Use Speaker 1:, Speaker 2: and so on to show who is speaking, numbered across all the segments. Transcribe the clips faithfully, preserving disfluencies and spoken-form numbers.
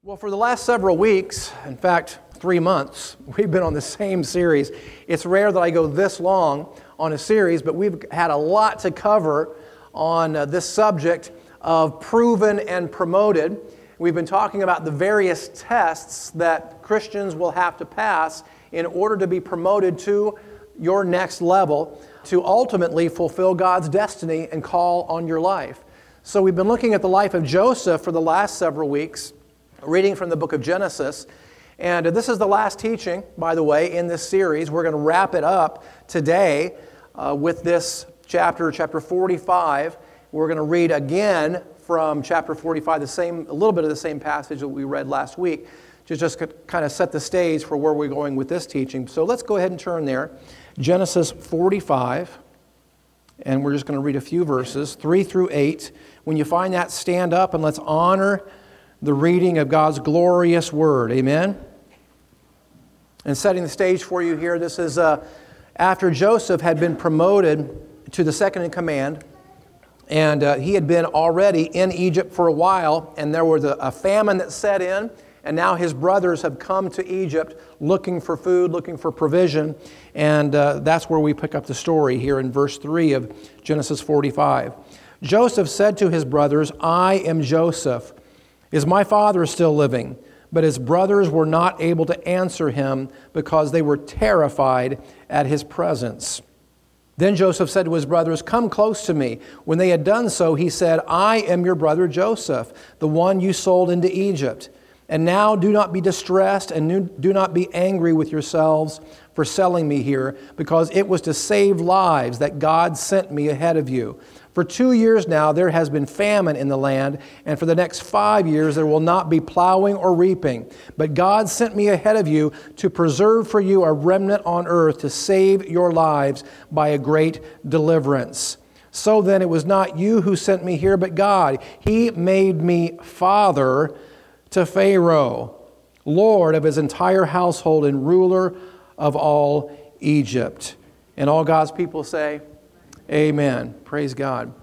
Speaker 1: Well, for the last several weeks, in fact, three months, we've been on the same series. It's rare that I go this long on a series, but we've had a lot to cover on uh, this subject of proven and promoted. We've been talking about the various tests that Christians will have to pass in order to be promoted to your next level, to ultimately fulfill God's destiny and call on your life. So we've been looking at the life of Joseph for the last several weeks, reading from the book of Genesis. And this is the last teaching, by the way, in this series. We're going to wrap it up today uh, with this chapter, chapter forty-five. We're going to read again from chapter forty-five, the same, a little bit of the same passage that we read last week, to just kind of set the stage for where we're going with this teaching. So let's go ahead and turn there. Genesis forty-five, and we're just going to read a few verses, three through eight. When you find that, stand up and let's honor the reading of God's glorious Word. Amen? And setting the stage for you here, this is uh, after Joseph had been promoted to the second in command, and uh, he had been already in Egypt for a while, and there was a, a famine that set in, and now his brothers have come to Egypt looking for food, looking for provision, and uh, that's where we pick up the story here in verse three of Genesis forty-five. Joseph said to his brothers, "I am Joseph. Is my father still living?" But his brothers were not able to answer him because they were terrified at his presence. Then Joseph said to his brothers, "Come close to me." When they had done so, he said, "I am your brother Joseph, the one you sold into Egypt. And now do not be distressed and do not be angry with yourselves for selling me here, because it was to save lives that God sent me ahead of you. For two years now there has been famine in the land, and for the next five years there will not be plowing or reaping. But God sent me ahead of you to preserve for you a remnant on earth, to save your lives by a great deliverance. So then it was not you who sent me here, but God. He made me father to Pharaoh, Lord of his entire household and ruler of all Egypt." And all God's people say, amen. Praise God.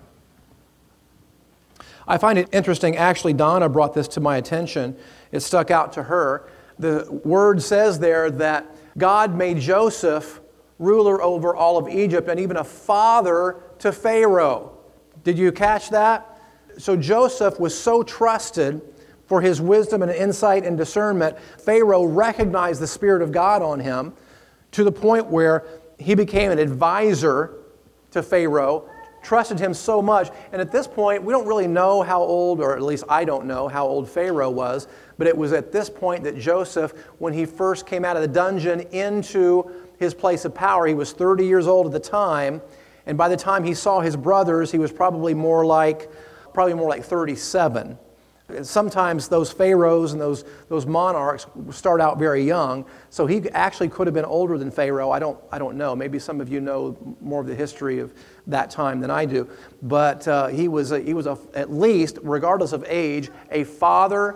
Speaker 1: I find it interesting. Actually, Donna brought this to my attention. It stuck out to her. The word says there that God made Joseph ruler over all of Egypt and even a father to Pharaoh. Did you catch that? So Joseph was so trusted for his wisdom and insight and discernment. Pharaoh recognized the Spirit of God on him to the point where he became an advisor to Pharaoh, trusted him so much. And at this point, we don't really know how old, or at least I don't know how old Pharaoh was, but it was at this point that Joseph, when he first came out of the dungeon into his place of power, he was thirty years old at the time, and by the time he saw his brothers, he was probably more like, probably more like thirty-seven. Sometimes those pharaohs and those, those monarchs start out very young, so he actually could have been older than Pharaoh. I don't, I don't know. Maybe some of you know more of the history of that time than I do. But uh, he was, a, he was a, at least, regardless of age, a father,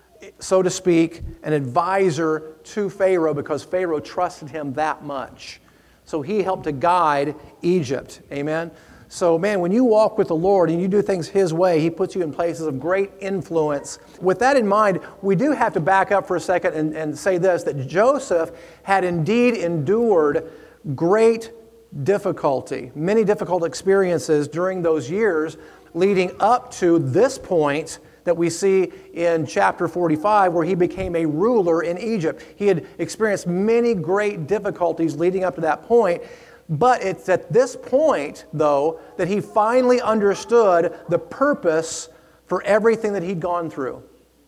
Speaker 1: so to speak, an advisor to Pharaoh, because Pharaoh trusted him that much. So he helped to guide Egypt. Amen? So, man, when you walk with the Lord and you do things His way, He puts you in places of great influence. With that in mind, we do have to back up for a second and, and say this, that Joseph had indeed endured great difficulty, many difficult experiences during those years leading up to this point that we see in chapter forty-five, where he became a ruler in Egypt. He had experienced many great difficulties leading up to that point. But it's at this point, though, that he finally understood the purpose for everything that he'd gone through.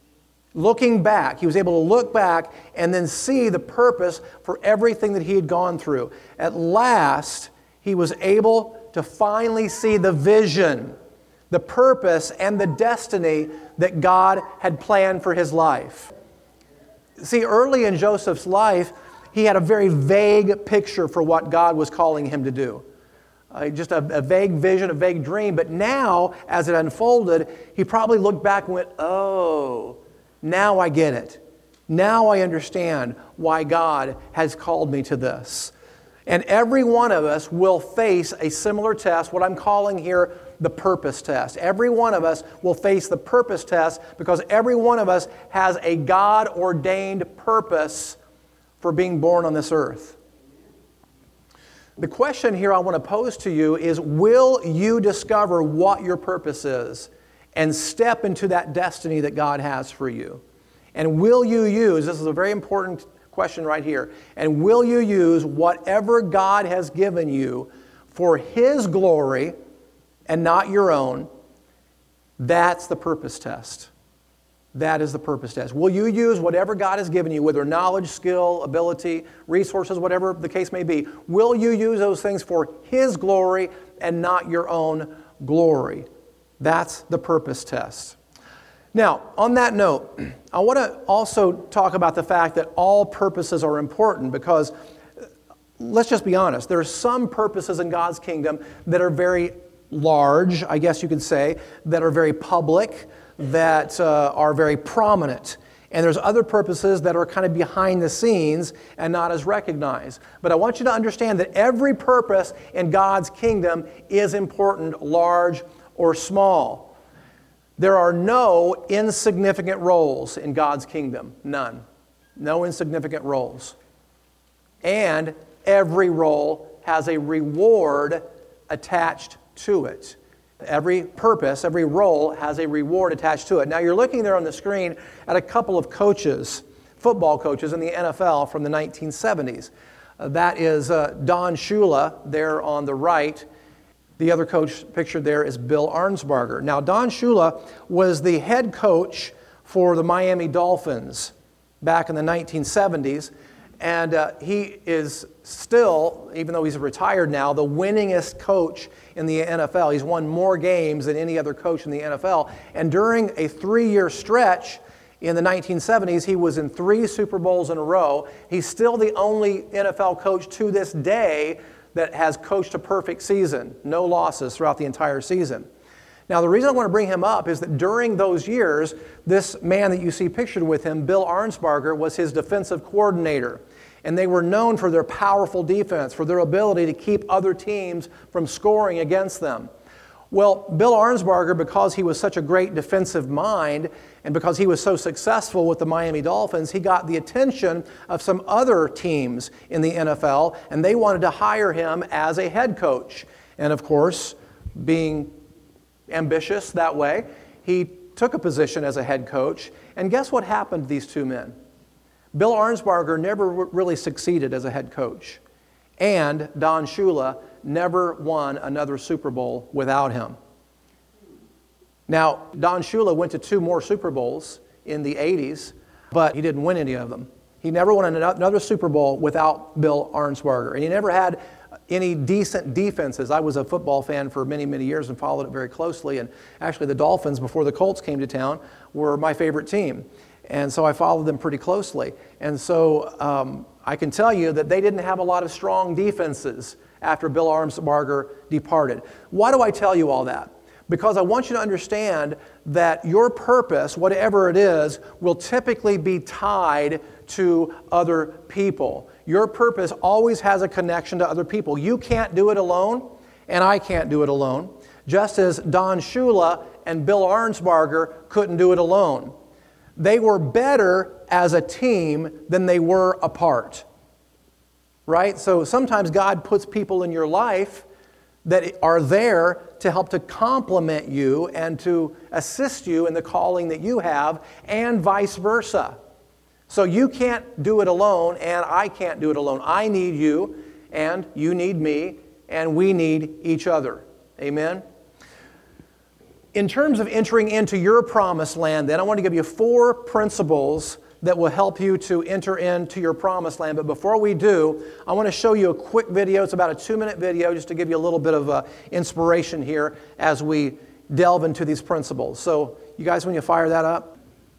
Speaker 1: Looking back, he was able to look back and then see the purpose for everything that he had gone through. At last, he was able to finally see the vision, the purpose, and the destiny that God had planned for his life. See, early in Joseph's life, he had a very vague picture for what God was calling him to do. Uh, just a, a vague vision, a vague dream. But now, as it unfolded, he probably looked back and went, oh, now I get it. Now I understand why God has called me to this. And every one of us will face a similar test, what I'm calling here the purpose test. Every one of us will face the purpose test because every one of us has a God-ordained purpose for being born on this earth. The question here I want to pose to you is, will you discover what your purpose is and step into that destiny that God has for you? And will you use, this is a very important question right here, and will you use whatever God has given you for His glory and not your own? That's the purpose test. That is the purpose test. Will you use whatever God has given you, whether knowledge, skill, ability, resources, whatever the case may be, will you use those things for His glory and not your own glory? That's the purpose test. Now, on that note, I want to also talk about the fact that all purposes are important because, let's just be honest, there are some purposes in God's kingdom that are very large, I guess you could say, that are very public, that uh, are very prominent. And there's other purposes that are kind of behind the scenes and not as recognized. But I want you to understand that every purpose in God's kingdom is important, large or small. There are no insignificant roles in God's kingdom. None. No insignificant roles. And every role has a reward attached to it. Every purpose, every role has a reward attached to it. Now you're looking there on the screen at a couple of coaches, football coaches in the N F L from the nineteen seventies. Uh, that is uh, Don Shula there on the right. The other coach pictured there is Bill Arnsparger. Now Don Shula was the head coach for the Miami Dolphins back in the nineteen seventies. And uh, he is still, even though he's retired now, the winningest coach in the N F L. He's won more games than any other coach in the N F L. And during a three-year stretch in the nineteen seventies, he was in three Super Bowls in a row. He's still the only N F L coach to this day that has coached a perfect season, no losses throughout the entire season. Now, the reason I want to bring him up is that during those years, this man that you see pictured with him, Bill Arnsparger, was his defensive coordinator. And they were known for their powerful defense, for their ability to keep other teams from scoring against them. Well, Bill Arnsparger, because he was such a great defensive mind, and because he was so successful with the Miami Dolphins, he got the attention of some other teams in the N F L, and they wanted to hire him as a head coach. And of course, being ambitious that way, he took a position as a head coach. And guess what happened to these two men? Bill Arnsparger never really succeeded as a head coach. And Don Shula never won another Super Bowl without him. Now, Don Shula went to two more Super Bowls in the eighties, but he didn't win any of them. He never won another Super Bowl without Bill Arnsparger. And he never had any decent defenses. I was a football fan for many, many years and followed it very closely. And actually the Dolphins, before the Colts came to town, were my favorite team. And so I followed them pretty closely. And so um, I can tell you that they didn't have a lot of strong defenses after Bill Arnsparger departed. Why do I tell you all that? Because I want you to understand that your purpose, whatever it is, will typically be tied to other people. Your purpose always has a connection to other people. You can't do it alone, and I can't do it alone, just as Don Shula and Bill Arnsparger couldn't do it alone. They were better as a team than they were apart. Right? So sometimes God puts people in your life that are there to help to complement you and to assist you in the calling that you have, and vice versa. So you can't do it alone, and I can't do it alone. I need you, and you need me, and we need each other. Amen? In terms of entering into your promised land, then, I want to give you four principles that will help you to enter into your promised land. But before we do, I want to show you a quick video. It's about a two-minute video just to give you a little bit of uh, inspiration here as we delve into these principles. So you guys, when you fire that up.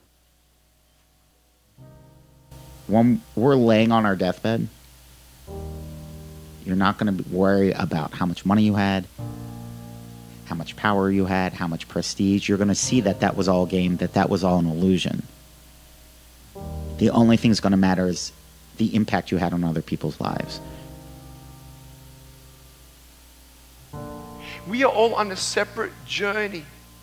Speaker 2: When we're laying on our deathbed, you're not going to worry about how much money you had, how much power you had, how much prestige. You're going to see that that was all game, that that was all an illusion. The only thing that's going to matter is the impact you had on other people's lives.
Speaker 3: We are all on a separate journey.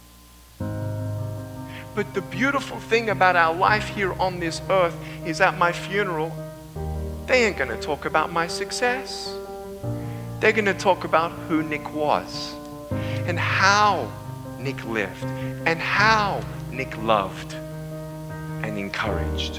Speaker 3: But the beautiful thing about our life here on this earth is at my funeral, they ain't going to talk about my success. They're going to talk about who Nick was and how Nick lived and how Nick loved and encouraged.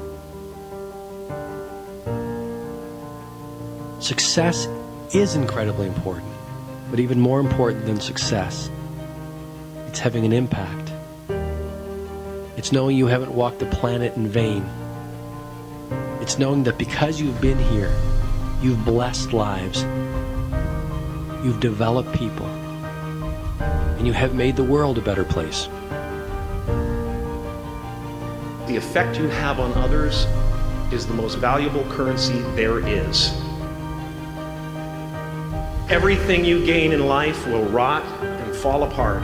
Speaker 4: Success is incredibly important, but even more important than success, it's having an impact. It's knowing you haven't walked the planet in vain. It's knowing that because you've been here, you've blessed lives, you've developed people, and you have made the world a better place.
Speaker 5: The effect you have on others is the most valuable currency there is. Everything you gain in life will rot and fall apart,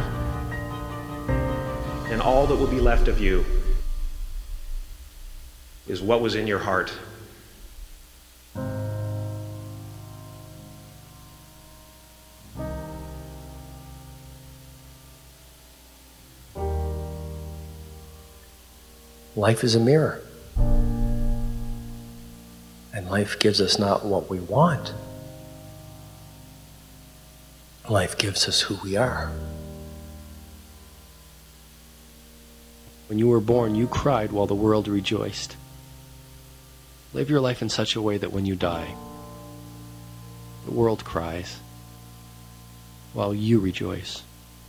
Speaker 5: and all that will be left of you is what was in your heart.
Speaker 4: Life is a mirror. And life gives us not what we want. Life gives us who we are. When you were born, you cried while the world rejoiced. Live your life in such a way that when you die, the world cries while you rejoice.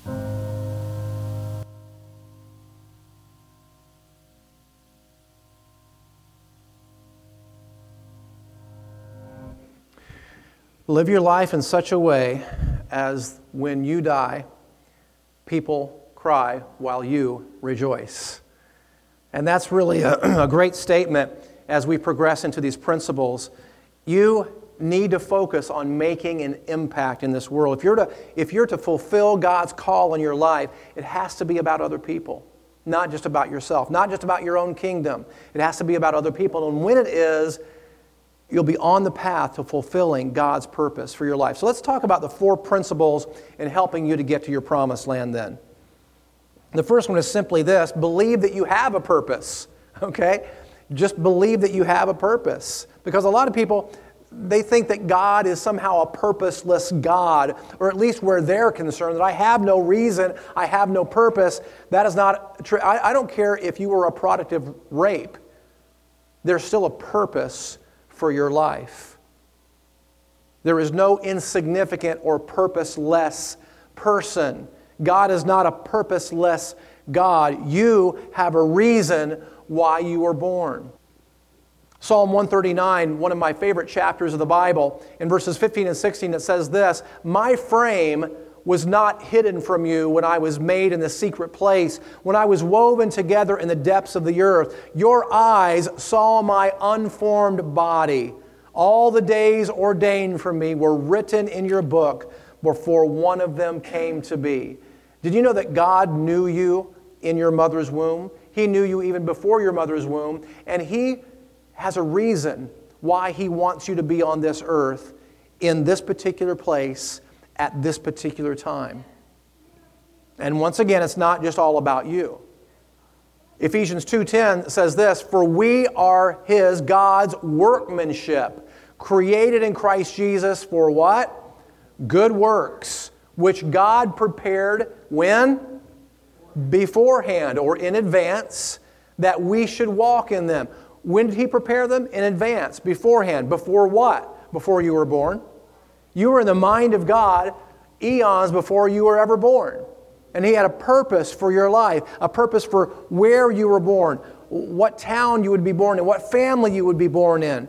Speaker 1: Live your life in such a way as when you die, people cry while you rejoice. And that's really a, a great statement as we progress into these principles. You need to focus on making an impact in this world. If you're to, if you're to fulfill God's call in your life, it has to be about other people, not just about yourself, not just about your own kingdom. It has to be about other people. And when it is, you'll be on the path to fulfilling God's purpose for your life. So let's talk about the four principles in helping you to get to your promised land then. The first one is simply this: believe that you have a purpose, okay? Just believe that you have a purpose. Because a lot of people, they think that God is somehow a purposeless God, or at least where they're concerned, that I have no reason, I have no purpose. That is not true. I, I don't care if you were a product of rape. There's still a purpose for your life. There is no insignificant or purposeless person. God is not a purposeless God. You have a reason why you were born. Psalm one thirty-nine, one of my favorite chapters of the Bible, in verses fifteen and sixteen, it says this: "My frame was not hidden from you when I was made in the secret place, when I was woven together in the depths of the earth. Your eyes saw my unformed body. All the days ordained for me were written in your book before one of them came to be." Did you know that God knew you in your mother's womb? He knew you even before your mother's womb, and He has a reason why He wants you to be on this earth in this particular place at this particular time. And once again, it's not just all about you. Ephesians two ten says this: "For we are His, God's workmanship, created in Christ Jesus for" what? "Good works, which God prepared" when? Beforehand, or in advance, "that we should walk in them." When did He prepare them? In advance, beforehand. Before what? Before you were born. You were in the mind of God eons before you were ever born. And He had a purpose for your life, a purpose for where you were born, what town you would be born in, what family you would be born in.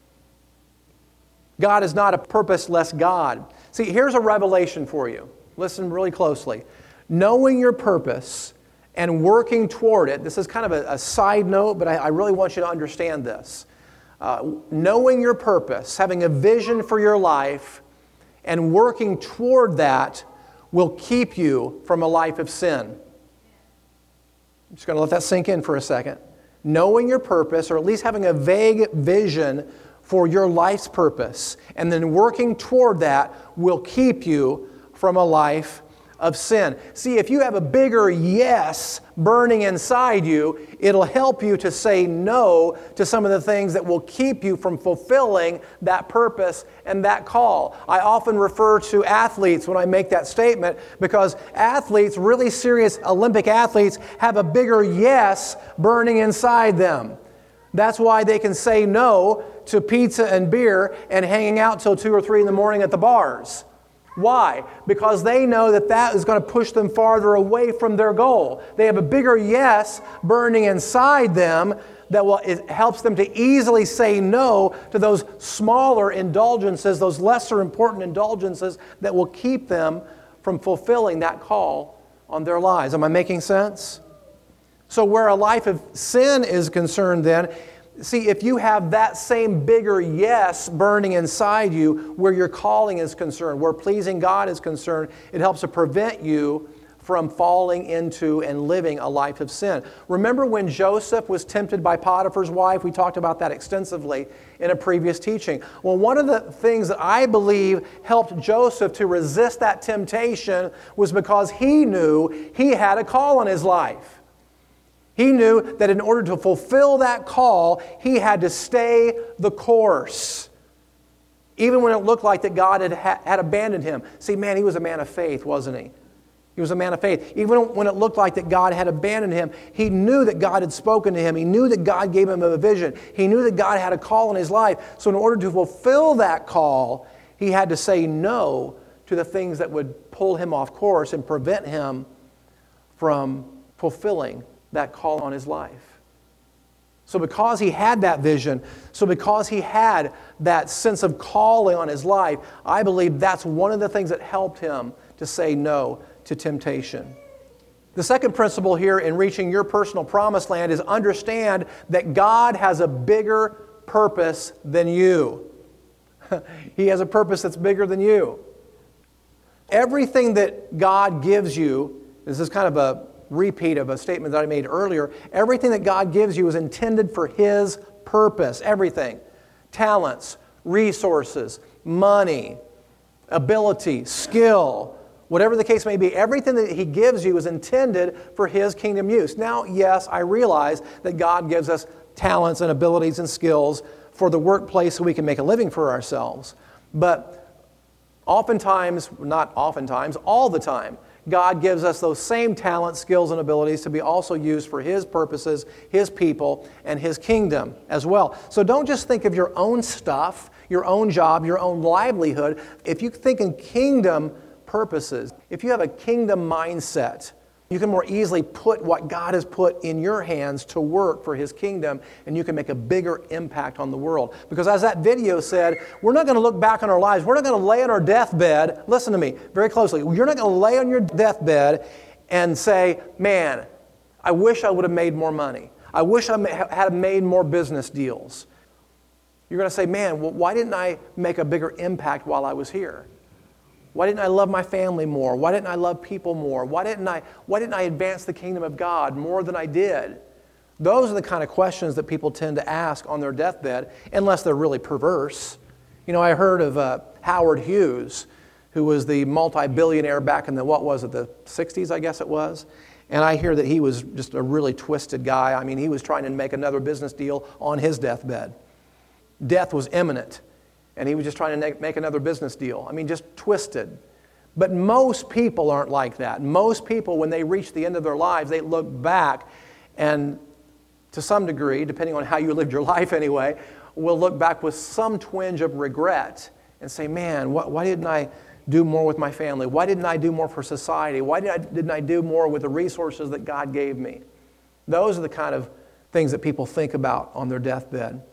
Speaker 1: God is not a purposeless God. See, here's a revelation for you. Listen really closely. Knowing your purpose and working toward it, this is kind of a, a side note, but I, I really want you to understand this. Uh, knowing your purpose, having a vision for your life, and working toward that will keep you from a life of sin. I'm just going to let that sink in for a second. Knowing your purpose, or at least having a vague vision for your life's purpose, and then working toward that will keep you from a life of sin. See, if you have a bigger yes burning inside you, it'll help you to say no to some of the things that will keep you from fulfilling that purpose and that call. I often refer to athletes when I make that statement because athletes, really serious Olympic athletes, have a bigger yes burning inside them. That's why they can say no to pizza and beer and hanging out till two or three in the morning at the bars. Why? Because they know that that is going to push them farther away from their goal. They have a bigger yes burning inside them that will, it helps them to easily say no to those smaller indulgences, those lesser important indulgences that will keep them from fulfilling that call on their lives. Am I making sense? So where a life of sin is concerned then, see, if you have that same bigger yes burning inside you where your calling is concerned, where pleasing God is concerned, it helps to prevent you from falling into and living a life of sin. Remember when Joseph was tempted by Potiphar's wife? We talked about that extensively in a previous teaching. Well, one of the things that I believe helped Joseph to resist that temptation was because he knew he had a call on his life. He knew that in order to fulfill that call, he had to stay the course. Even when it looked like that God had, had abandoned him. See, man, he was a man of faith, wasn't he? He was a man of faith. Even when it looked like that God had abandoned him, he knew that God had spoken to him. He knew that God gave him a vision. He knew that God had a call in his life. So in order to fulfill that call, he had to say no to the things that would pull him off course and prevent him from fulfilling that call on his life. So because he had that vision, so because he had that sense of calling on his life, I believe that's one of the things that helped him to say no to temptation. The second principle here in reaching your personal promised land is understand that God has a bigger purpose than you. He has a purpose that's bigger than you. Everything that God gives you, this is kind of a repeat of a statement that I made earlier. Everything that God gives you is intended for His purpose. Everything. Talents, resources, money, ability, skill, whatever the case may be, everything that He gives you is intended for His kingdom use. Now, yes, I realize that God gives us talents and abilities and skills for the workplace so we can make a living for ourselves. But oftentimes, not oftentimes, all the time, God gives us those same talents, skills, and abilities to be also used for His purposes, His people, and His kingdom as well. So don't just think of your own stuff, your own job, your own livelihood. If you think in kingdom purposes, if you have a kingdom mindset, you can more easily put what God has put in your hands to work for His kingdom, and you can make a bigger impact on the world. Because as that video said, we're not going to look back on our lives. We're not going to lay on our deathbed. Listen to me very closely. You're not going to lay on your deathbed and say, man, I wish I would have made more money. I wish I had made more business deals. You're going to say, man, well, why didn't I make a bigger impact while I was here? Why didn't I love my family more? Why didn't I love people more? Why didn't I, why didn't I advance the kingdom of God more than I did? Those are the kind of questions that people tend to ask on their deathbed, unless they're really perverse. You know, I heard of uh, Howard Hughes, who was the multi-billionaire back in the, what was it, the sixties, I guess it was. And I hear that he was just a really twisted guy. I mean, he was trying to make another business deal on his deathbed. Death was imminent. And he was just trying to make another business deal. I mean, just twisted. But most people aren't like that. Most people, when they reach the end of their lives, they look back and to some degree, depending on how you lived your life anyway, will look back with some twinge of regret and say, man, wh- why didn't I do more with my family? Why didn't I do more for society? Why did I, didn't I do more with the resources that God gave me? Those are the kind of things that people think about on their deathbed.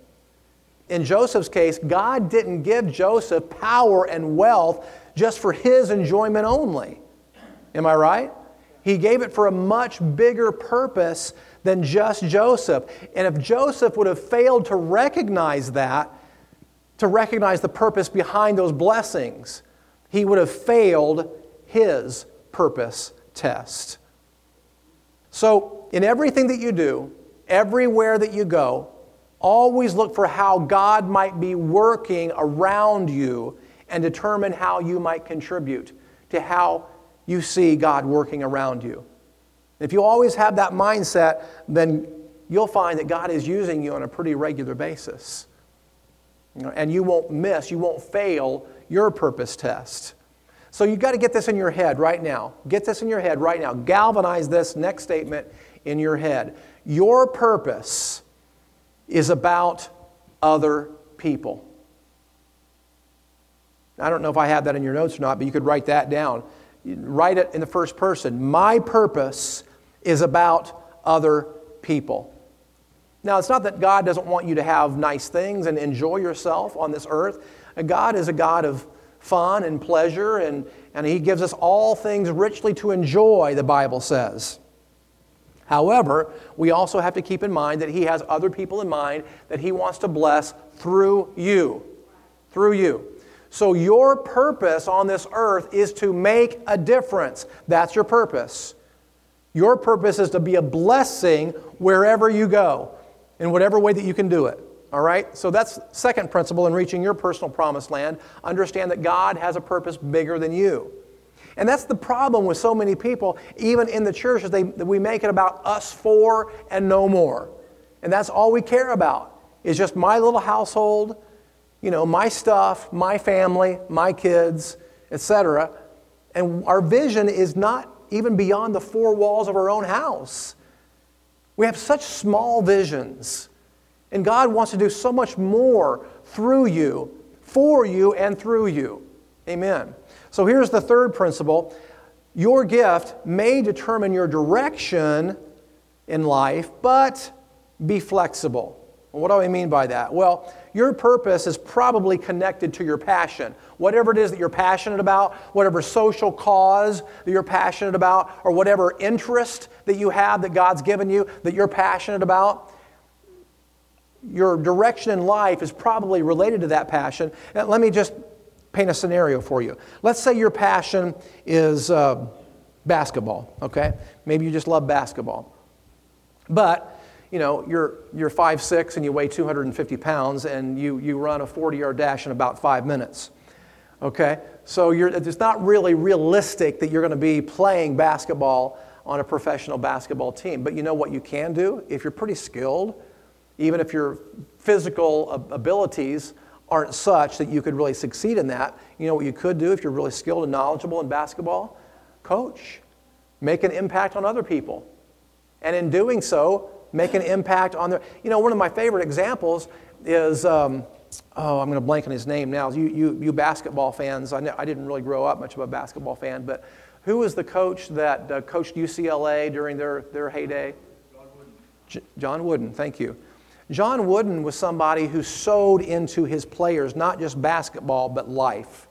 Speaker 1: In Joseph's case, God didn't give Joseph power and wealth just for his enjoyment only. Am I right? He gave it for a much bigger purpose than just Joseph. And if Joseph would have failed to recognize that, to recognize the purpose behind those blessings, he would have failed his purpose test. So, in everything that you do, everywhere that you go, always look for how God might be working around you and determine how you might contribute to how you see God working around you. If you always have that mindset, then you'll find that God is using you on a pretty regular basis. You know, and you won't miss, you won't fail your purpose test. So you've got to get this in your head right now. Get this in your head right now. Galvanize this next statement in your head. Your purpose is about other people. I don't know if I have that in your notes or not, but you could write that down. Write it in the first person. My purpose is about other people. Now, it's not that God doesn't want you to have nice things and enjoy yourself on this earth. God is a God of fun and pleasure, and, and He gives us all things richly to enjoy, the Bible says. However, we also have to keep in mind that He has other people in mind that He wants to bless through you. Through you. So your purpose on this earth is to make a difference. That's your purpose. Your purpose is to be a blessing wherever you go, in whatever way that you can do it. All right? So that's second principle in reaching your personal promised land. Understand that God has a purpose bigger than you. And that's the problem with so many people, even in the church, is they, that we make it about us four and no more. And that's all we care about, is just my little household, you know, my stuff, my family, my kids, et cetera. And our vision is not even beyond the four walls of our own house. We have such small visions. And God wants to do so much more through you, for you, and through you. Amen. So here's the third principle. Your gift may determine your direction in life, but be flexible. What do I mean by that? Well, your purpose is probably connected to your passion. Whatever it is that you're passionate about, whatever social cause that you're passionate about, or whatever interest that you have that God's given you that you're passionate about, your direction in life is probably related to that passion. And let me just paint a scenario for you. Let's say your passion is uh, basketball, okay? Maybe you just love basketball. But you know, you're you're five six and you weigh two hundred fifty pounds and you, you run a forty-yard dash in about five minutes. Okay? So you're, it's not really realistic that you're going to be playing basketball on a professional basketball team. But you know what you can do? If you're pretty skilled, even if your physical abilities aren't such that you could really succeed in that, you know what you could do if you're really skilled and knowledgeable in basketball? Coach. Make an impact on other people. And in doing so, make an impact on their... You know, one of my favorite examples is... Um, oh, I'm going to blank on his name now. You you, you basketball fans, I, know, I didn't really grow up much of a basketball fan, but who was the coach that uh, coached U C L A during their, their heyday? John Wooden. J- John Wooden, thank you. John Wooden was somebody who sowed into his players, not just basketball, but life.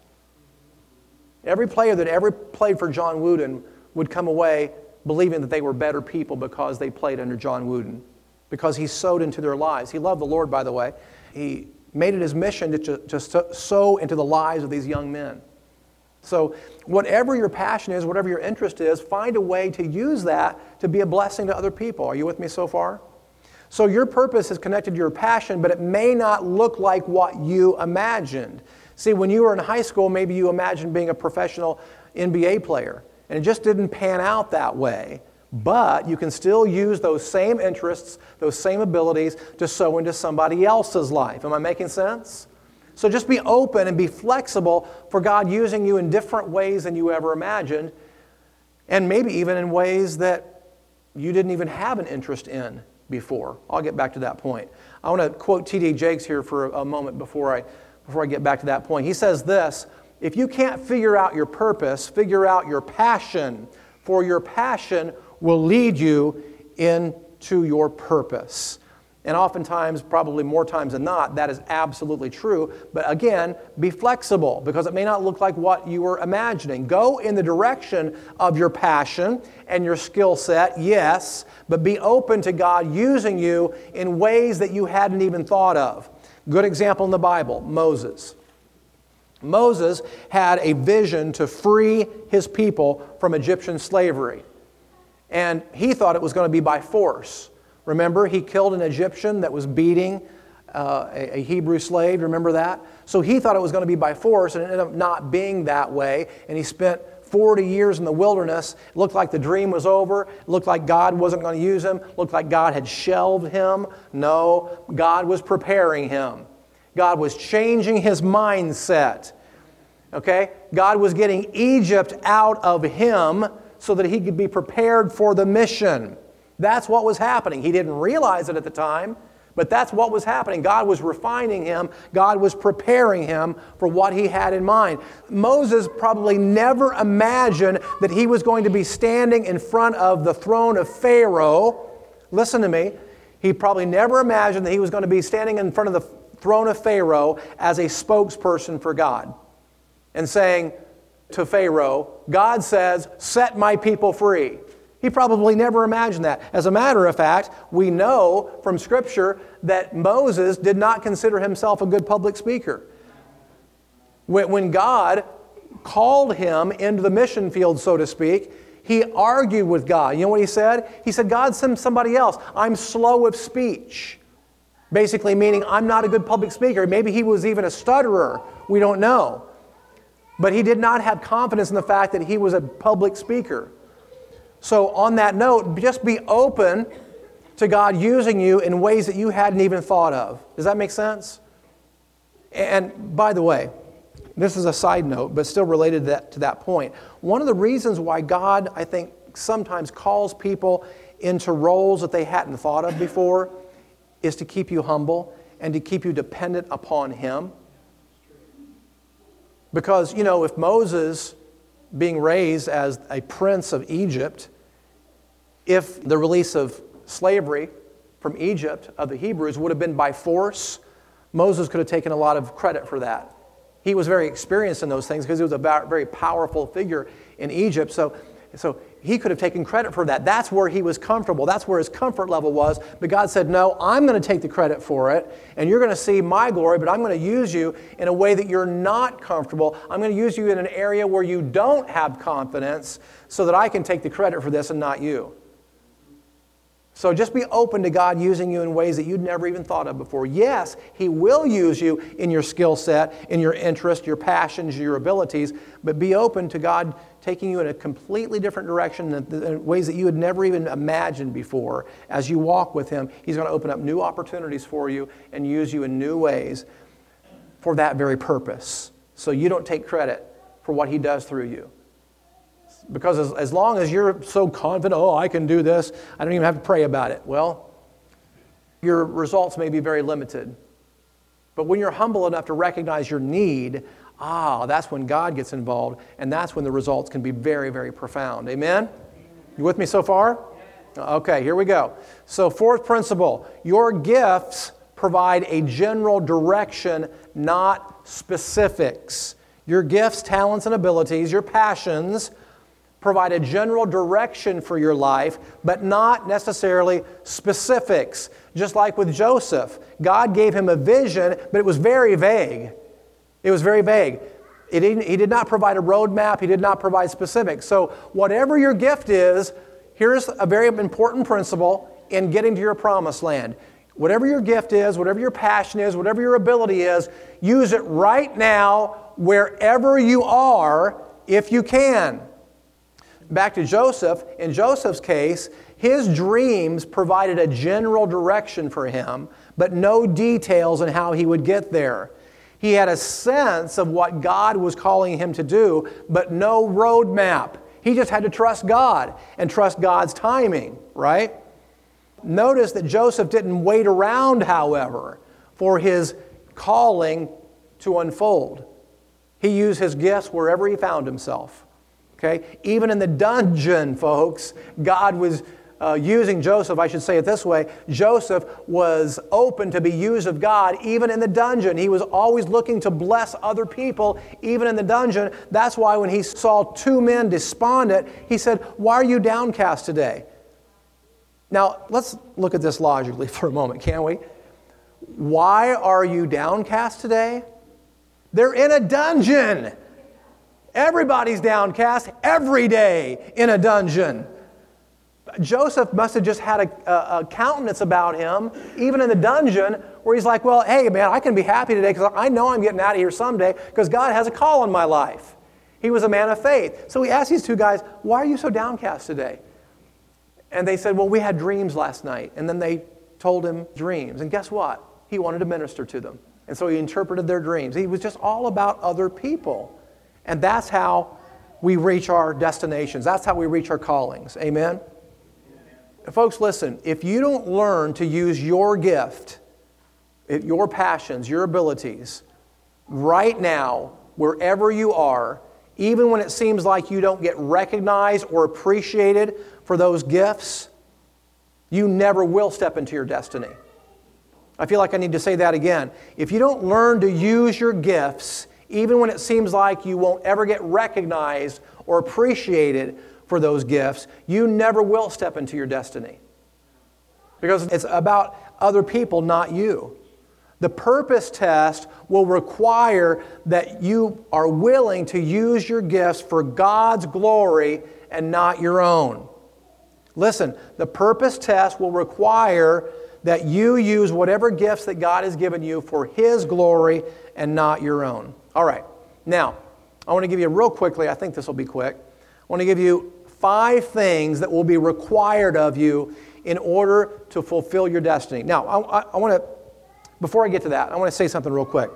Speaker 1: Every player that ever played for John Wooden would come away believing that they were better people because they played under John Wooden, because he sowed into their lives. He loved the Lord, by the way. He made it his mission to, to, to sow into the lives of these young men. So whatever your passion is, whatever your interest is, find a way to use that to be a blessing to other people. Are you with me so far? So your purpose is connected to your passion, but it may not look like what you imagined. See, when you were in high school, maybe you imagined being a professional N B A player. And it just didn't pan out that way. But you can still use those same interests, those same abilities to sow into somebody else's life. Am I making sense? So just be open and be flexible for God using you in different ways than you ever imagined. And maybe even in ways that you didn't even have an interest in before. I'll get back to that point. I want to quote T D Jakes here for a moment before I, before I get back to that point. He says this: if you can't figure out your purpose, figure out your passion, for your passion will lead you into your purpose. And oftentimes, probably more times than not, that is absolutely true. But again, be flexible, because it may not look like what you were imagining. Go in the direction of your passion and your skill set, yes, but be open to God using you in ways that you hadn't even thought of. Good example in the Bible, Moses. Moses had a vision to free his people from Egyptian slavery. And he thought it was going to be by force. Remember, he killed an Egyptian that was beating uh, a, a Hebrew slave. Remember that? So he thought it was going to be by force, and it ended up not being that way. And he spent forty years in the wilderness. It looked like the dream was over. It looked like God wasn't going to use him. It looked like God had shelved him. No, God was preparing him. God was changing his mindset. Okay? God was getting Egypt out of him so that he could be prepared for the mission. That's what was happening. He didn't realize it at the time, but that's what was happening. God was refining him. God was preparing him for what he had in mind. Moses probably never imagined that he was going to be standing in front of the throne of Pharaoh. Listen to me. He probably never imagined that he was going to be standing in front of the throne of Pharaoh as a spokesperson for God and saying to Pharaoh, God says, set my people free. He probably never imagined that. As a matter of fact, we know from Scripture that Moses did not consider himself a good public speaker. When God called him into the mission field, so to speak, he argued with God. You know what he said? He said, God, send somebody else. I'm slow of speech. Basically meaning I'm not a good public speaker. Maybe he was even a stutterer. We don't know. But he did not have confidence in the fact that he was a public speaker. So on that note, just be open to God using you in ways that you hadn't even thought of. Does that make sense? And by the way, this is a side note, but still related to that, to that point. One of the reasons why God, I think, sometimes calls people into roles that they hadn't thought of before is to keep you humble and to keep you dependent upon Him. Because, you know, if Moses, being raised as a prince of Egypt, if the release of slavery from Egypt of the Hebrews would have been by force, Moses could have taken a lot of credit for that. He was very experienced in those things because he was a very powerful figure in Egypt. So, so he could have taken credit for that. That's where he was comfortable. That's where his comfort level was. But God said, no, I'm going to take the credit for it, and you're going to see my glory, but I'm going to use you in a way that you're not comfortable. I'm going to use you in an area where you don't have confidence so that I can take the credit for this and not you. So just be open to God using you in ways that you'd never even thought of before. Yes, He will use you in your skill set, in your interest, your passions, your abilities, but be open to God taking you in a completely different direction in ways that you had never even imagined before. As you walk with Him, He's going to open up new opportunities for you and use you in new ways for that very purpose. So you don't take credit for what He does through you. Because as, as long as you're so confident, oh, I can do this, I don't even have to pray about it. Well, your results may be very limited. But when you're humble enough to recognize your need, ah, that's when God gets involved, and that's when the results can be very, very profound. Amen? You with me so far? Okay, here we go. So fourth principle, your gifts provide a general direction, not specifics. Your gifts, talents, and abilities, your passions, provide a general direction for your life, but not necessarily specifics. Just like with Joseph, God gave him a vision, but it was very vague. It was very vague. It didn't, he did not provide a roadmap. He did not provide specifics. So whatever your gift is, here's a very important principle in getting to your promised land. Whatever your gift is, whatever your passion is, whatever your ability is, use it right now, wherever you are, if you can. Back to Joseph, in Joseph's case, his dreams provided a general direction for him, but no details on how he would get there. He had a sense of what God was calling him to do, but no roadmap. He just had to trust God and trust God's timing, right? Notice that Joseph didn't wait around, however, for his calling to unfold. He used his gifts wherever he found himself. Okay? Even in the dungeon, folks, God was uh, using Joseph, I should say it this way. Joseph was open to be used of God even in the dungeon. He was always looking to bless other people even in the dungeon. That's why when he saw two men despondent, he said, why are you downcast today? Now, let's look at this logically for a moment, can't we? Why are you downcast today? They're in a dungeon. Everybody's downcast every day in a dungeon. Joseph must have just had a, a, a countenance about him, even in the dungeon, where he's like, well, hey, man, I can be happy today because I know I'm getting out of here someday because God has a call in my life. He was a man of faith. So he asked these two guys, why are you so downcast today? And they said, well, we had dreams last night. And then they told him dreams. And guess what? He wanted to minister to them. And so he interpreted their dreams. He was just all about other people. And that's how we reach our destinations. That's how we reach our callings. Amen? Folks, listen, if you don't learn to use your gift, your passions, your abilities, right now, wherever you are, even when it seems like you don't get recognized or appreciated for those gifts, you never will step into your destiny. I feel like I need to say that again. If you don't learn to use your gifts, even when it seems like you won't ever get recognized or appreciated for those gifts, you never will step into your destiny. Because it's about other people, not you. The purpose test will require that you are willing to use your gifts for God's glory and not your own. Listen, the purpose test will require that you use whatever gifts that God has given you for His glory and not your own. All right. Now, I want to give you real quickly, I think this will be quick. I want to give you five things that will be required of you in order to fulfill your destiny. Now, I, I, I want to, before I get to that, I want to say something real quick.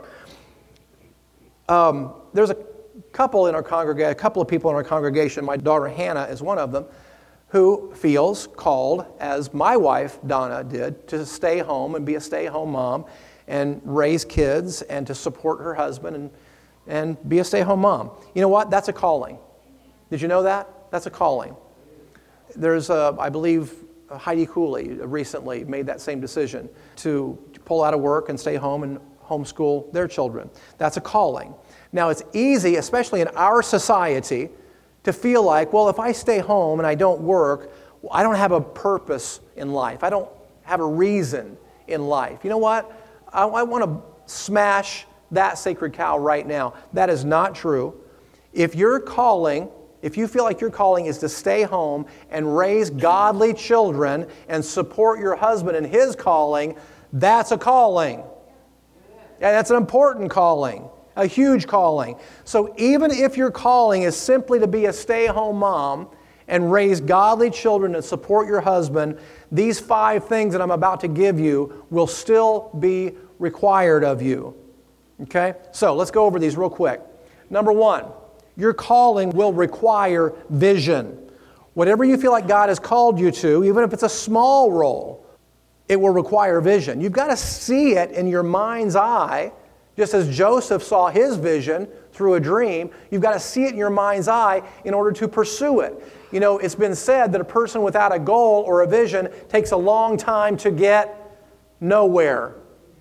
Speaker 1: Um, there's a couple in our congregation, a couple of people in our congregation, my daughter Hannah is one of them, who feels called, as my wife Donna did, to stay home and be a stay-home mom and raise kids and to support her husband and, and be a stay-home mom. You know what? That's a calling. Did you know that? That's a calling. There's, a, I believe, Heidi Cooley recently made that same decision to pull out of work and stay home and homeschool their children. That's a calling. Now, it's easy, especially in our society, to feel like, well, if I stay home and I don't work, well, I don't have a purpose in life. I don't have a reason in life. You know what? I, I want to smash that sacred cow right now. That is not true. If your calling, if you feel like your calling is to stay home and raise godly children and support your husband in his calling, that's a calling. And that's an important calling. A huge calling. So even if your calling is simply to be a stay-at-home mom and raise godly children and support your husband, these five things that I'm about to give you will still be required of you. Okay? So let's go over these real quick. Number one, your calling will require vision. Whatever you feel like God has called you to, even if it's a small role, it will require vision. You've got to see it in your mind's eye. Just as Joseph saw his vision through a dream, you've got to see it in your mind's eye in order to pursue it. You know, it's been said that a person without a goal or a vision takes a long time to get nowhere.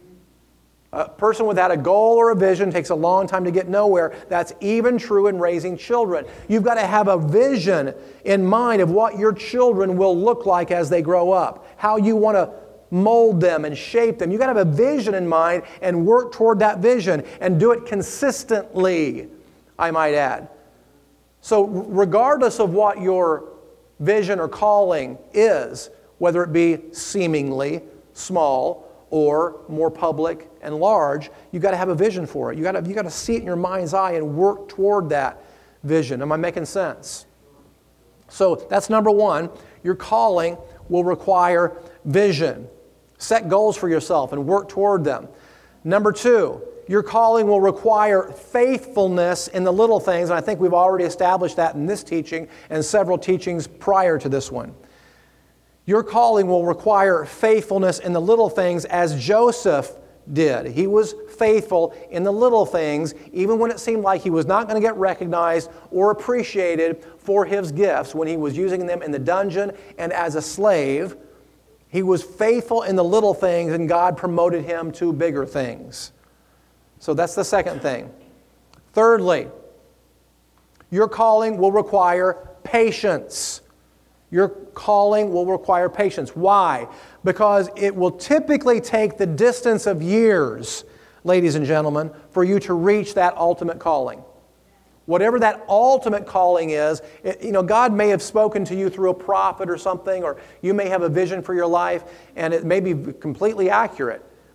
Speaker 1: A person without a goal or a vision takes a long time to get nowhere. That's even true in raising children. You've got to have a vision in mind of what your children will look like as they grow up, how you want to mold them and shape them. You've got to have a vision in mind and work toward that vision and do it consistently, I might add. So regardless of what your vision or calling is, whether it be seemingly small or more public and large, you've got to have a vision for it. You've got to, you've got to see it in your mind's eye and work toward that vision. Am I making sense? So that's number one. Your calling will require vision. Set goals for yourself and work toward them. Number two, your calling will require faithfulness in the little things, and I think we've already established that in this teaching and several teachings prior to this one. Your calling will require faithfulness in the little things as Joseph did. He was faithful in the little things, even when it seemed like he was not going to get recognized or appreciated for his gifts when he was using them in the dungeon and as a slave. He was faithful in the little things, and God promoted him to bigger things. So that's the second thing. Thirdly, your calling will require patience. Your calling will require patience. Why? Because it will typically take the distance of years, ladies and gentlemen, for you to reach that ultimate calling. Whatever that ultimate calling is, it, you know, God may have spoken to you through a prophet or something, or you may have a vision for your life, and it may be completely accurate.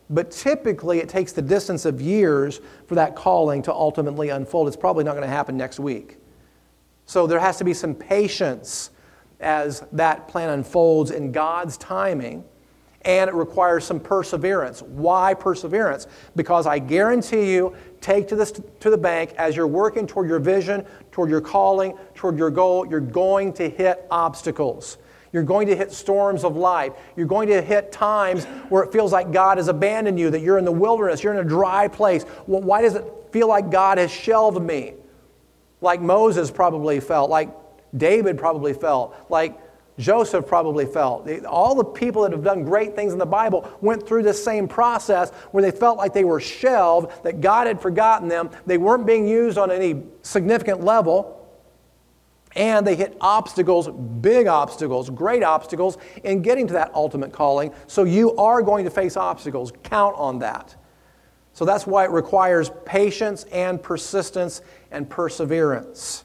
Speaker 1: But typically, it takes the distance of years for that calling to ultimately unfold. It's probably not going to happen next week. So there has to be some patience as that plan unfolds in God's timing, and it requires some perseverance. Why perseverance? Because I guarantee you, take to this to the bank, as you're working toward your vision, toward your calling, toward your goal, you're going to hit obstacles. You're going to hit storms of life. You're going to hit times where it feels like God has abandoned you, that you're in the wilderness, you're in a dry place. Well, why does it feel like God has shelved me? Like Moses probably felt, like David probably felt, like Joseph probably felt. All the people that have done great things in the Bible went through this same process where they felt like they were shelved, that God had forgotten them. They weren't being used on any significant level. And they hit obstacles, big obstacles, great obstacles in getting to that ultimate calling. So you are going to face obstacles. Count on that. So that's why it requires patience and persistence and perseverance.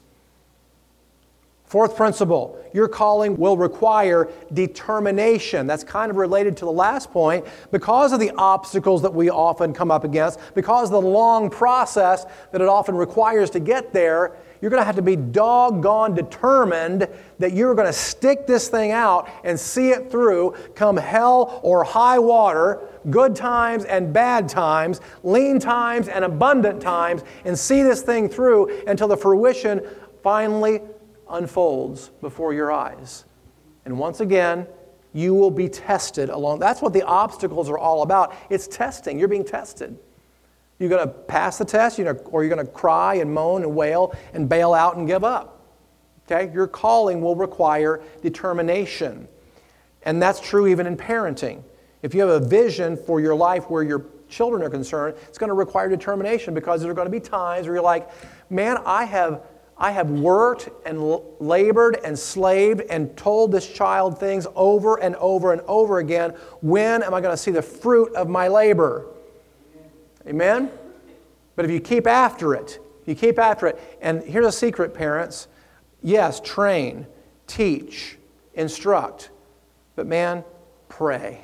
Speaker 1: Fourth principle, your calling will require determination. That's kind of related to the last point. Because of the obstacles that we often come up against, because of the long process that it often requires to get there, you're going to have to be doggone determined that you're going to stick this thing out and see it through, come hell or high water, good times and bad times, lean times and abundant times, and see this thing through until the fruition finally unfolds before your eyes. And once again, you will be tested along. That's what the obstacles are all about. It's testing. You're being tested. You're going to pass the test, you know, or you're going to cry and moan and wail and bail out and give up. Okay? Your calling will require determination. And that's true even in parenting. If you have a vision for your life where your children are concerned, it's going to require determination, because there are going to be times where you're like, man, I have I have worked and labored and slaved and told this child things over and over and over again. When am I going to see the fruit of my labor? Amen? But if you keep after it, you keep after it. And here's a secret, parents. Yes, train, teach, instruct. But man, pray.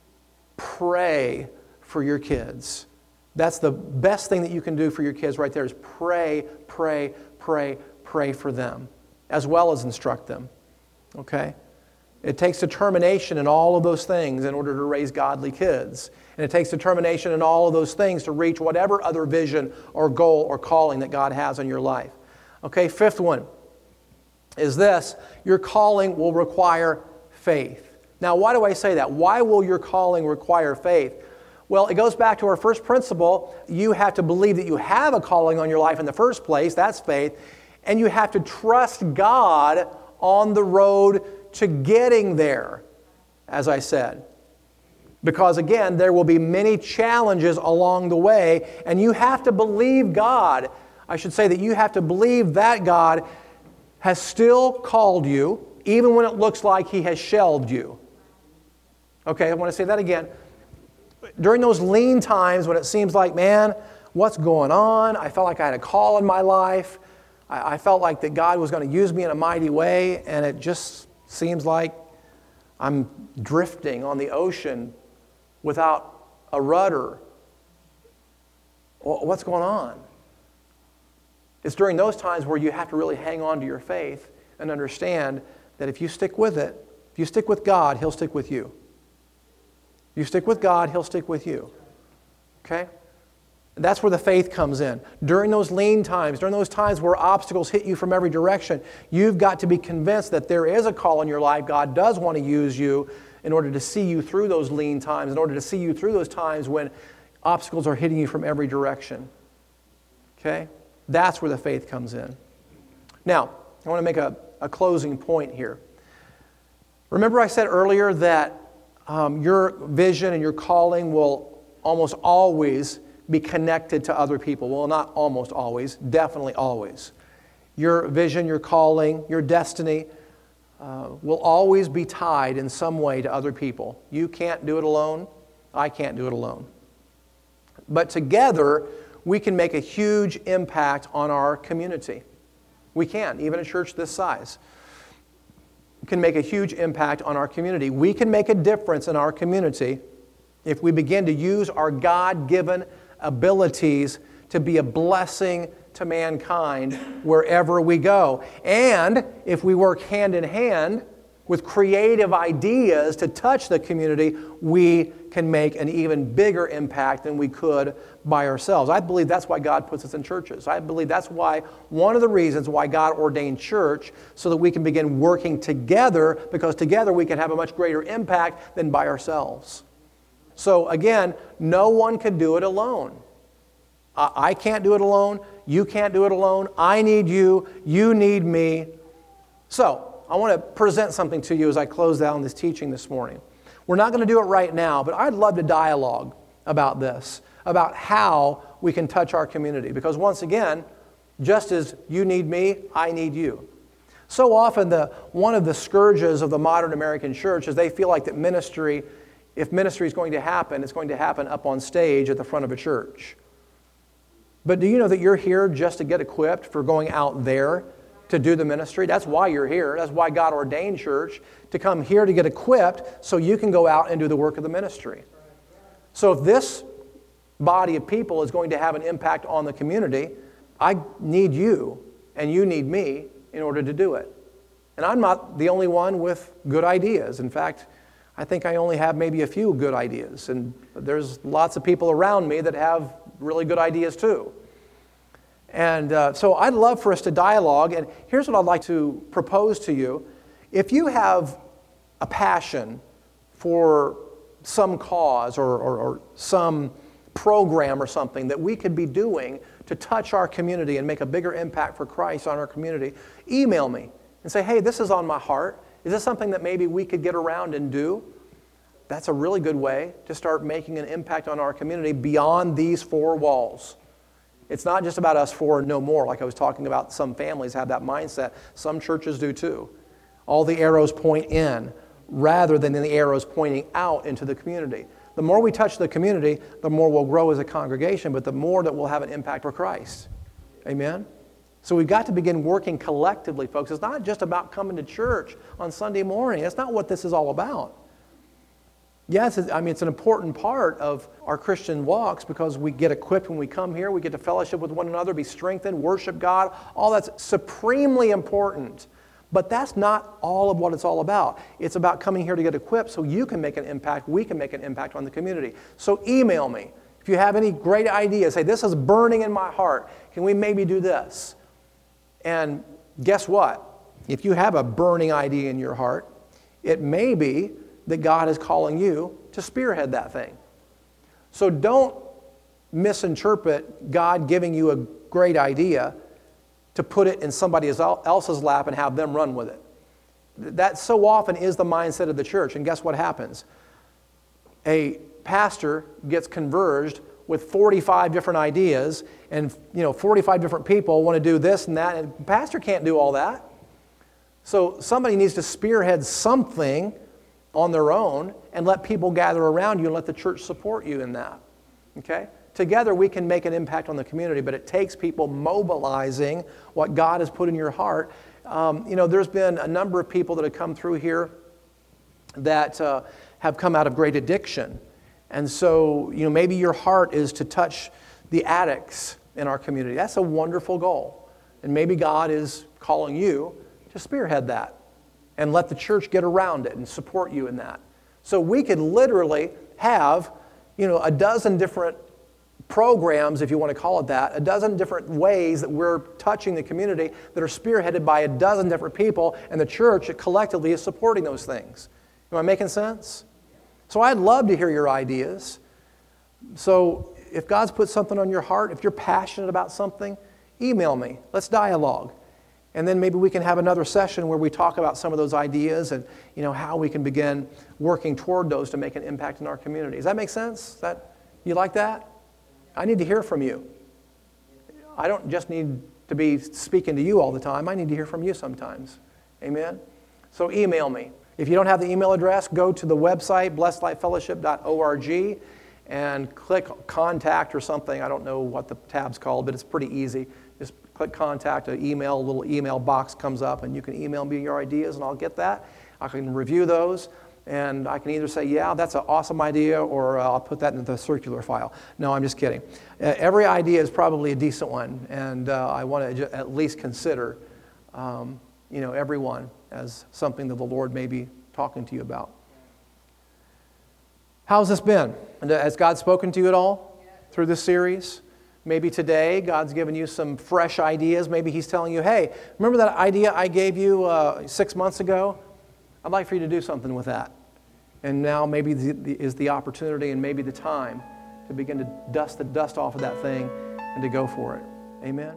Speaker 1: Pray for your kids. That's the best thing that you can do for your kids right there, is pray, pray, pray, pray for them, as well as instruct them. Okay? It takes determination in all of those things in order to raise godly kids. And it takes determination in all of those things to reach whatever other vision or goal or calling that God has on your life. Okay, fifth one is this: your calling will require faith. Now, why do I say that? Why will your calling require faith? Well, it goes back to our first principle. You have to believe that you have a calling on your life in the first place. That's faith. And you have to trust God on the road to getting there, as I said. Because again, there will be many challenges along the way, and you have to believe God. I should say that you have to believe that God has still called you, even when it looks like He has shelved you. Okay, I want to say that again. During those lean times when it seems like, man, what's going on? I felt like I had a call in my life. I, I felt like that God was going to use me in a mighty way, and it just seems like I'm drifting on the ocean without a rudder. What's going on? It's during those times where you have to really hang on to your faith and understand that if you stick with it, if you stick with God, He'll stick with you. You stick with God, He'll stick with you. Okay? That's where the faith comes in. During those lean times, during those times where obstacles hit you from every direction, you've got to be convinced that there is a call in your life. God does want to use you in order to see you through those lean times, in order to see you through those times when obstacles are hitting you from every direction. Okay? That's where the faith comes in. Now, I want to make a, a closing point here. Remember I said earlier that Um, your vision and your calling will almost always be connected to other people. Well, not almost always, definitely always. Your vision, your calling, your destiny uh, will always be tied in some way to other people. You can't do it alone. I can't do it alone. But together, we can make a huge impact on our community. We can, even a church this size. Can make a huge impact on our community. We can make a difference in our community if we begin to use our God-given abilities to be a blessing to mankind wherever we go. And if we work hand in hand with creative ideas to touch the community, we can make an even bigger impact than we could by ourselves. I believe that's why God puts us in churches. I believe that's why, one of the reasons why God ordained church, so that we can begin working together, because together we can have a much greater impact than by ourselves. So again, no one can do it alone. I can't do it alone. You can't do it alone. I need you. You need me. So I want to present something to you as I close down this teaching this morning. We're not going to do it right now, but I'd love to dialogue about this, about how we can touch our community. Because once again, just as you need me, I need you. So often, the one of the scourges of the modern American church is they feel like that ministry, if ministry is going to happen, it's going to happen up on stage at the front of a church. But do you know that you're here just to get equipped for going out there to do the ministry? That's why you're here. That's why God ordained church, to come here to get equipped so you can go out and do the work of the ministry. So if this body of people is going to have an impact on the community, I need you and you need me in order to do it. And I'm not the only one with good ideas. In fact, I think I only have maybe a few good ideas. And there's lots of people around me that have really good ideas too. And uh, so I'd love for us to dialogue, and here's what I'd like to propose to you. If you have a passion for some cause or, or, or some program or something that we could be doing to touch our community and make a bigger impact for Christ on our community, email me and say, hey, this is on my heart. Is this something that maybe we could get around and do? That's a really good way to start making an impact on our community beyond these four walls. It's not just about us four and no more, like I was talking about. Some families have that mindset. Some churches do too. All the arrows point in rather than the arrows pointing out into the community. The more we touch the community, the more we'll grow as a congregation, but the more that we'll have an impact for Christ. Amen? So we've got to begin working collectively, folks. It's not just about coming to church on Sunday morning. That's not what this is all about. Yes, I mean, it's an important part of our Christian walks because we get equipped when we come here. We get to fellowship with one another, be strengthened, worship God. All that's supremely important. But that's not all of what it's all about. It's about coming here to get equipped so you can make an impact, we can make an impact on the community. So email me. If you have any great ideas, say, this is burning in my heart. Can we maybe do this? And guess what? If you have a burning idea in your heart, it may be that God is calling you to spearhead that thing. So don't misinterpret God giving you a great idea to put it in somebody else's lap and have them run with it. That so often is the mindset of the church. And guess what happens? A pastor gets converged with forty-five different ideas, and you know, forty-five different people want to do this and that, and the pastor can't do all that. So somebody needs to spearhead something on their own and let people gather around you and let the church support you in that. Okay? Together we can make an impact on the community, but it takes people mobilizing what God has put in your heart. Um, you know, there's been a number of people that have come through here that uh, have come out of great addiction. And so, you know, maybe your heart is to touch the addicts in our community. That's a wonderful goal. And maybe God is calling you to spearhead that and let the church get around it and support you in that. So we could literally have, you know, a dozen different programs, if you want to call it that, a dozen different ways that we're touching the community that are spearheaded by a dozen different people, and the church collectively is supporting those things. Am I making sense? So I'd love to hear your ideas. So if God's put something on your heart, if you're passionate about something, email me. Let's dialogue. And then maybe we can have another session where we talk about some of those ideas and, you know, how we can begin working toward those to make an impact in our community. Does that make sense? That, you like that? I need to hear from you. I don't just need to be speaking to you all the time. I need to hear from you sometimes. Amen? So email me. If you don't have the email address, go to the website, blessed life fellowship dot org, and click contact or something. I don't know what the tab's called, but it's pretty easy. Just click contact, an email, a little email box comes up, and you can email me your ideas, and I'll get that. I can review those. And I can either say, yeah, that's an awesome idea, or uh, I'll put that into the circular file. No, I'm just kidding. Uh, every idea is probably a decent one, and uh, I want to at least consider, um, you know, every one as something that the Lord may be talking to you about. How's this been? Has God spoken to you at all through this series? Maybe today God's given you some fresh ideas. Maybe He's telling you, hey, remember that idea I gave you uh, six months ago? I'd like for you to do something with that. And now maybe the, the, is the opportunity and maybe the time to begin to dust the dust off of that thing and to go for it. Amen?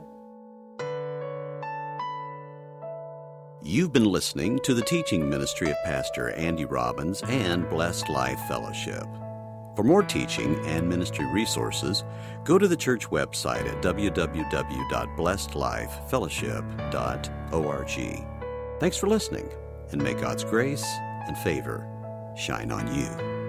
Speaker 6: You've been listening to the teaching ministry of Pastor Andy Robbins and Blessed Life Fellowship. For more teaching and ministry resources, go to the church website at w w w dot blessed life fellowship dot org. Thanks for listening, and may God's grace and favor shine on you.